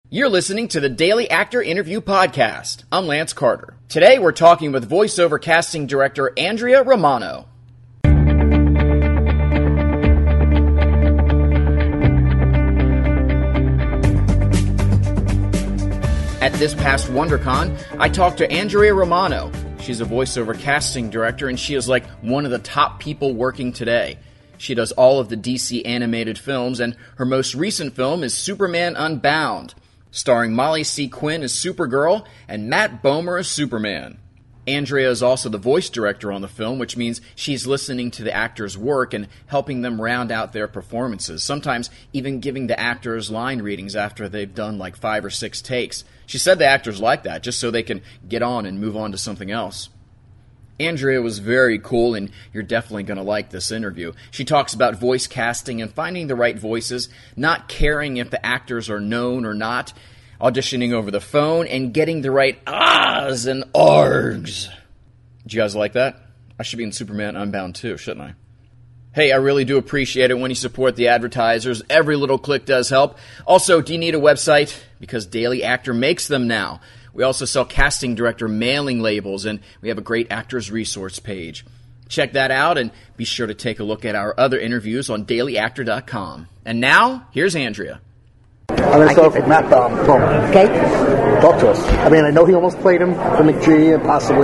You're listening to the Daily Actor Interview Podcast. I'm Lance Carter. Today we're talking with voiceover casting director Andrea Romano. At this past WonderCon, I talked to Andrea Romano. She's a voiceover casting director, and she is like one of the top people working today. She does all of the DC animated films, and her most recent film is Superman Unbound, starring Molly C. Quinn as Supergirl and Matt Bomer as Superman. Andrea is also the voice director on the film, which means she's listening to the actors' work and helping them round out their performances, sometimes even giving the actors line readings after they've done like 5 or 6 takes. She said the actors like that, just so they can get on and move on to something else. Andrea was very cool, and you're definitely going to like this interview. She talks about voice casting and finding the right voices, not caring if the actors are known or not, auditioning over the phone, and getting the right ahs and args. Did you guys like that? I should be in Superman Unbound too, shouldn't I? Hey, I really do appreciate it when you support the advertisers. Every little click does help. Also, do you need a website? Because Daily Actor makes them now. We also sell casting director mailing labels, and we have a great actors resource page. Check that out, and be sure to take a look at our other interviews on dailyactor.com. And now, here's Andrea. I'm going to start with Matt Bomer. Okay. Talk to us. I mean, I know he almost played him for McGee and possibly.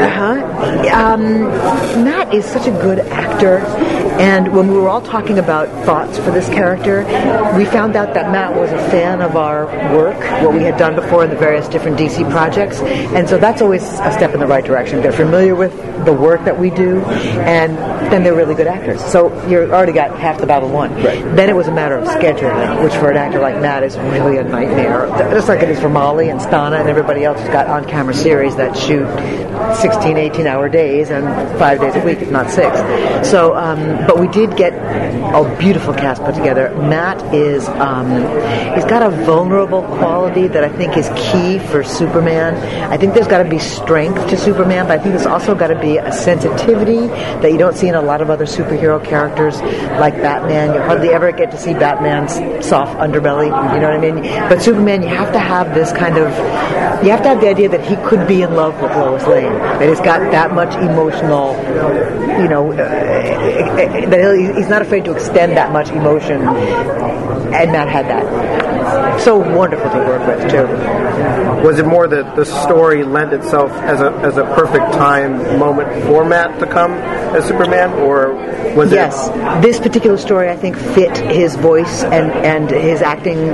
Matt is such a good actor, and when we were all talking about thoughts for this character, we found out that Matt was a fan of our work, what we had done before in the various different DC projects, and so that's always a step in the right direction. They're familiar with the work that we do, and then they're really good actors. So you already got half the battle won. Right. Then it was a matter of scheduling, which for an actor like Matt is really a nightmare. Just like it is for Molly and Stana and everybody else who's got on-camera series that shoot 16, 18-hour days and 5 days a week, if not 6. So, but we did get a beautiful cast put together. Matt is, he's got a vulnerable quality that I think is key for Superman. I think there's got to be strength to Superman, but I think there's also got to be a sensitivity that you don't see in a lot of other superhero characters like Batman. You hardly ever get to see Batman's soft underbelly, you know what I mean? But Superman, you have to have this kind of, you have to have the idea that he could be in love with Lois Lane, that he's got that much emotional, you know, that he's not afraid to extend that much emotion, and Matt had that. So wonderful to work with, too. Was it more that the story lent itself as a perfect time moment for Matt to come as Superman, or was it? Yes, this particular story I think fit his voice and his acting,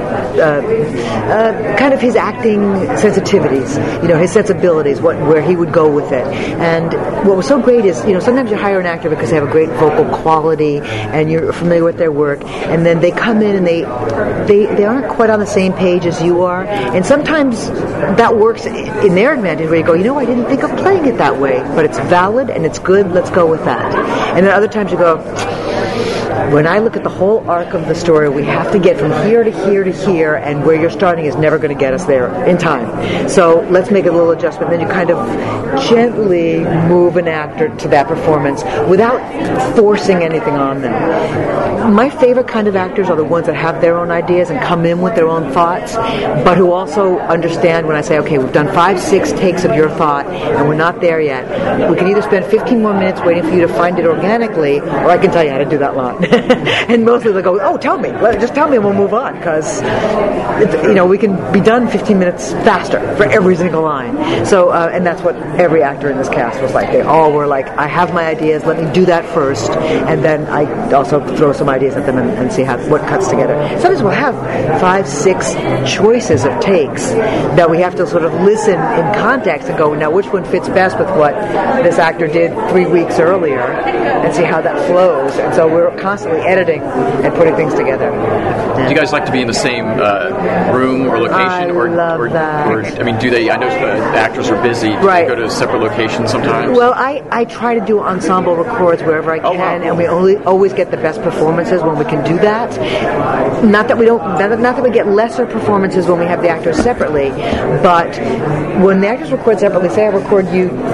kind of his acting sensitivities, you know, his sensibilities, where he would go with it. And what was so great is, you know, sometimes you hire an actor because they have a great vocal quality and you're familiar with their work, and then they come in and they aren't quite on the same page as you are, and sometimes that works in their advantage, where you go, you know, I didn't think of playing it that way, but it's valid and it's good, let's go with that. And then other times you go, when I look at the whole arc of the story, we have to get from here to here to here, and where you're starting is never going to get us there in time. So let's make a little adjustment. Then you kind of gently move an actor to that performance without forcing anything on them. My favorite kind of actors are the ones that have their own ideas and come in with their own thoughts, but who also understand when I say, okay, we've done 5, 6 takes of your thought, and we're not there yet. We can either spend 15 more minutes waiting for you to find it organically, or I can tell you how to do that line. And mostly they'll go, oh, tell me. Just tell me and we'll move on, because, you know, we can be done 15 minutes faster for every single line. So, and that's what every actor in this cast was like. They all were like, I have my ideas, let me do that first, and then I also throw some ideas at them and see what cuts together. Sometimes we'll have 5, 6 choices of takes that we have to sort of listen in context and go, now which one fits best with what this actor did 3 weeks earlier, and see how that flows. And so we're constantly editing and putting things together. Do you guys like to be in the same room or location? I love that. Or, I mean, do they? I know actors are busy. Do right. they go to separate locations sometimes? Well, I try to do ensemble records wherever I can, wow. and we always get the best performances when we can do that. Not that we get lesser performances when we have the actors separately, but when the actors record separately, say I record you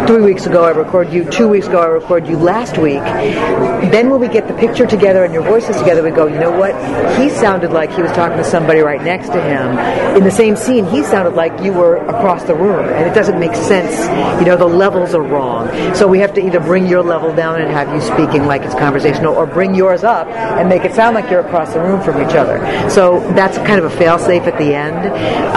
3 weeks ago I record you, 2 weeks ago I record you last week. Then when we get the picture together and your voices together, we go, you know what? He sounded like he was talking to somebody right next to him. In the same scene, he sounded like you were across the room, and it doesn't make sense. The levels are wrong. So we have to either bring your level down and have you speaking like it's conversational, or bring yours up and make it sound like you're across the room from each other. So that's kind of a fail-safe at the end.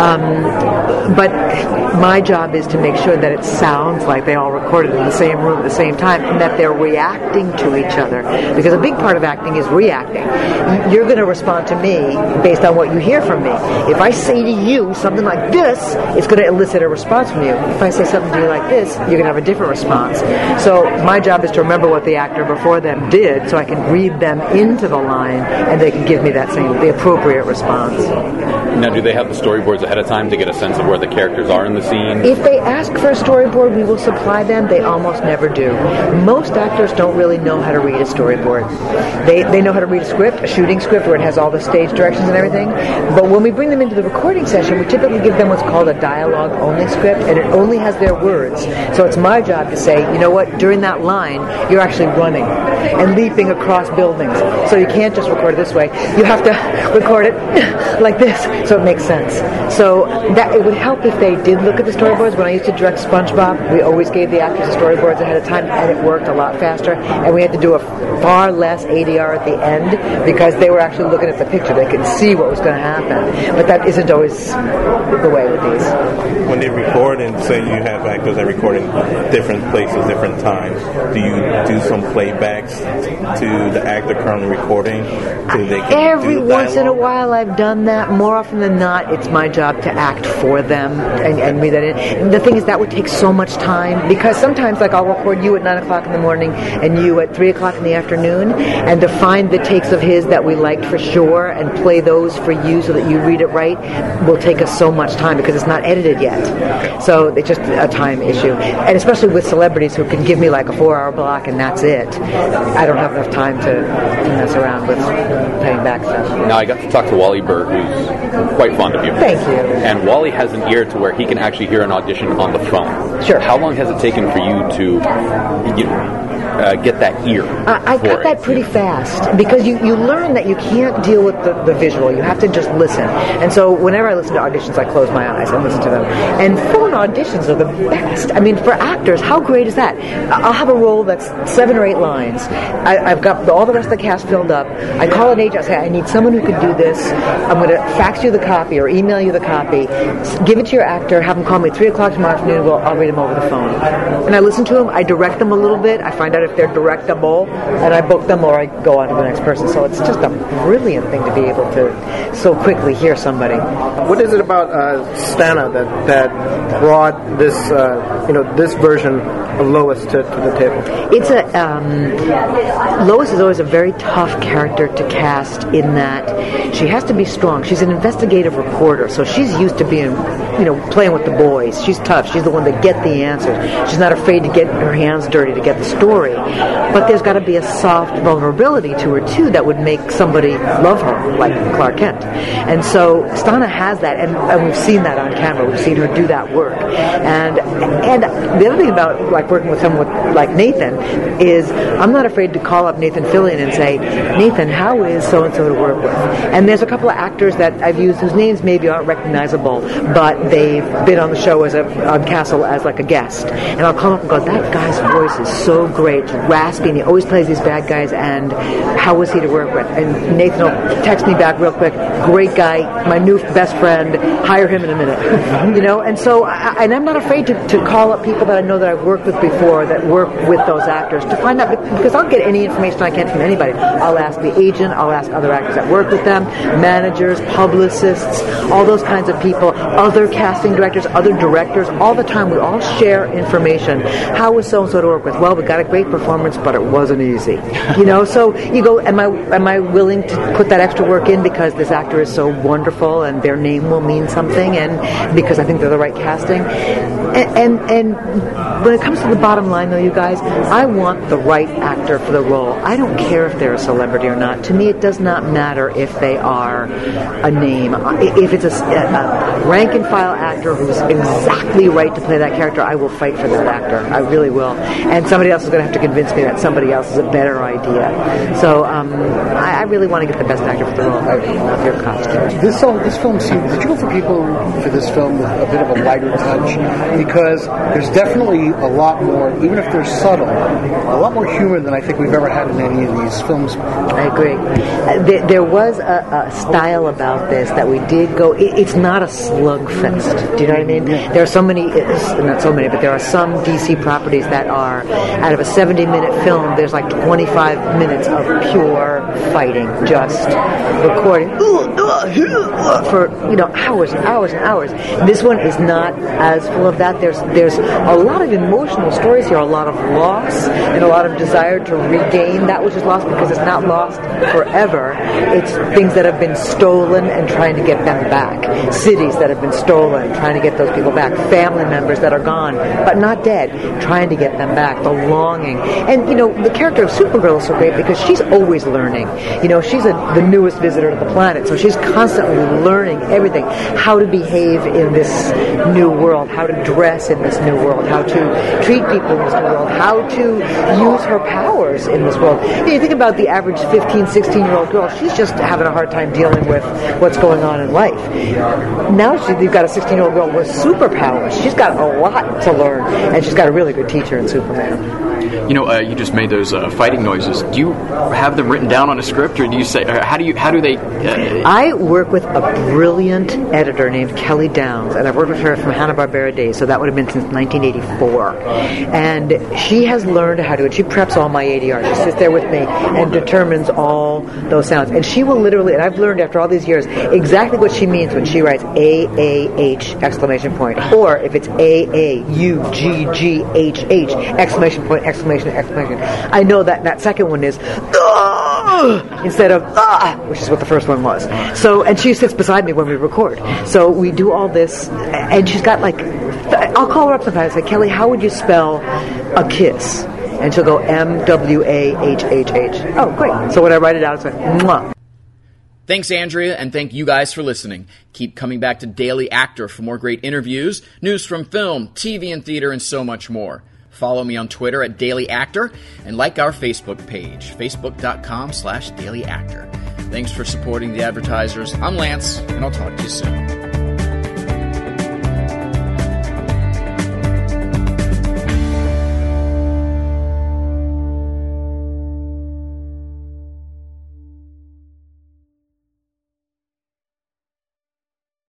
But my job is to make sure that it sounds like they all recorded in the same room at the same time, and that they're reacting to each other. Because a big part of acting is reacting. You're going to respond to me based on what you hear from me. If I say to you something like this, it's going to elicit a response from you. If I say something to you like this, you're going to have a different response. So my job is to remember what the actor before them did, so I can read them into the line, and they can give me the appropriate response. Now, do they have the storyboards ahead of time to get a sense of where the characters are in the scene? If they ask for a storyboard, we will supply them. They almost never do. Most actors don't really know how to read a storyboard. They know how to read a script, a shooting script, where it has all the stage directions and everything. But when we bring them into the recording session, we typically give them what's called a dialogue-only script, and it only has their words. So it's my job to say, you know what, during that line, you're actually running and leaping across buildings. So you can't just record it this way. You have to record it like this, so it makes sense. So that it would help if they did look at the storyboards. When I used to direct SpongeBob, we always gave the actors the storyboards ahead of time, and it worked a lot faster. And we had to do a far less ADR at the end because they were actually looking at the picture. They could see what was going to happen. But that isn't always the way with these. When they record, and say you have actors that record in different places, different times, do you do some playbacks to the actor currently recording so they can Every once in a while I've done that. More often than not, it's my job to act for them and read that in. And the thing is, that would take so much time, because sometimes, like, I'll record you at 9 o'clock in the morning and you at 3 o'clock in the afternoon, and to find the takes of his that we liked for sure and play those for you so that you read it right will take us so much time because it's not edited yet. So it's just a time issue. And especially with celebrities who can give me like a 4-hour block and that's it. I don't have enough time to mess around with playing back stuff. Now, I got to talk to Wally Burr, who's quite fond of you. Thank you. And Wally has an ear to where he can actually hear an audition on the phone. Sure. How long has it taken for you to get that ear? I got that pretty fast, because you learn that you can't deal with the visual. You have to just listen. And so whenever I listen to auditions, I close my eyes and listen to them. And phone auditions are the best. I mean, for actors, how great is that? I'll have a role that's 7 or 8 lines. I've got all the rest of the cast filled up. I call an agent, I say, I need someone who can do this. I'm going to fax you the copy or email you the copy. Give it to your actor, have them call me 3 o'clock tomorrow afternoon. Well, I'll read them over the phone. And I listen to them. I direct them a little bit. I find out if they're directable, and I book them, or I go on to the next person. So it's just a brilliant thing to be able to so quickly hear somebody. What is it about Stana that brought this this version of Lois to the table? It's Lois is always a very tough character to cast, in that she has to be strong. She's an investigative reporter, so she's used to being, playing with the boys. She's tough. She's the one to get the answers. She's not afraid to get her hands dirty to get the story. But there's got to be a soft vulnerability to her too that would make somebody love her, like Clark Kent. And so Stana has that, and we've seen that on camera. We've seen her do that work. And the other thing about like working with someone like Nathan is I'm not afraid to call up Nathan Fillion and say, Nathan, how is so-and-so to work with? And there's a couple of actors that I've used whose names maybe aren't recognizable, but they've been on the show on Castle as like a guest. And I'll call up and go, that guy's voice is so great, raspy, and he always plays these bad guys, and how was he to work with? And Nathan will text me back real quick, great guy, my new best friend, hire him in a minute. And so I'm not afraid to call up people that I know that I've worked with before that work with those actors to find out, because I'll get any information I can from anybody. I'll ask the agent, I'll ask other actors that work with them, managers, publicists, all those kinds of people, other casting directors, other directors. All the time we all share information. How was so-and-so to work with? Well, we got a great great performance, but it wasn't easy. You know, so you go, am I willing to put that extra work in because this actor is so wonderful and their name will mean something, and because I think they're the right casting? And when it comes to the bottom line, though, you guys, I want the right actor for the role. I don't care if they're a celebrity or not. To me, it does not matter if they are a name. If it's a rank-and-file actor who's exactly right to play that character, I will fight for that actor. I really will. And somebody else is going to have to convince me that somebody else is a better idea. So I really want to get the best actor for the role of your costume. This film seemed... Did you go for people for this film with a bit of a lighter touch? Because there's definitely a lot more, even if they're subtle, a lot more humor than I think we've ever had in any of these films. I agree. There was a style about this that we did go... It's not a slugfest. Do you know what I mean? Yeah. There are so many... Not so many, but there are some DC properties that are, out of a 70-minute film, there's like 25 minutes of pure fighting, just recording for, hours and hours and hours. This one is not as full of that. There's a lot of emotional stories here, a lot of loss and a lot of desire to regain that which is lost, because it's not lost forever. It's things that have been stolen and trying to get them back. Cities that have been stolen, trying to get those people back. Family members that are gone, but not dead, trying to get them back. The longing. And, the character of Supergirl is so great because she's always learning. She's the newest visitor to the planet, so she's constantly learning everything. How to behave in this new world, how to dress in this new world, how to treat people in this new world, how to use her powers in this world. You think about the average 15, 16-year-old girl, she's just having a hard time dealing with what's going on in life. Now you've got a 16-year-old girl with superpowers. She's got a lot to learn, and she's got a really good teacher in Superman. You just made those fighting noises. Do you have them written down on a script, or do you say, how do they... I work with a brilliant editor named Kelly Downs, and I've worked with her from Hanna-Barbera days, so that would have been since 1984. And she has learned how to do it. She preps all my ADRs. She sits there with me and determines all those sounds. And she will literally, and I've learned after all these years, exactly what she means when she writes AAH exclamation point, or if it's AAUGGHH exclamation point, exclamation, exclamation. I know that second one is instead of which is what the first one was. So, and she sits beside me when we record. So we do all this, and she's got I'll call her up sometimes and say, Kelly, how would you spell a kiss? And she'll go MWAHHH. Oh, great. So when I write it out, it's like, mwah. Thanks, Andrea, and thank you guys for listening. Keep coming back to Daily Actor for more great interviews, news from film, TV and theater, and so much more. Follow me on Twitter at Daily Actor, and like our Facebook page, facebook.com/dailyactor. Thanks for supporting the advertisers. I'm Lance, and I'll talk to you soon.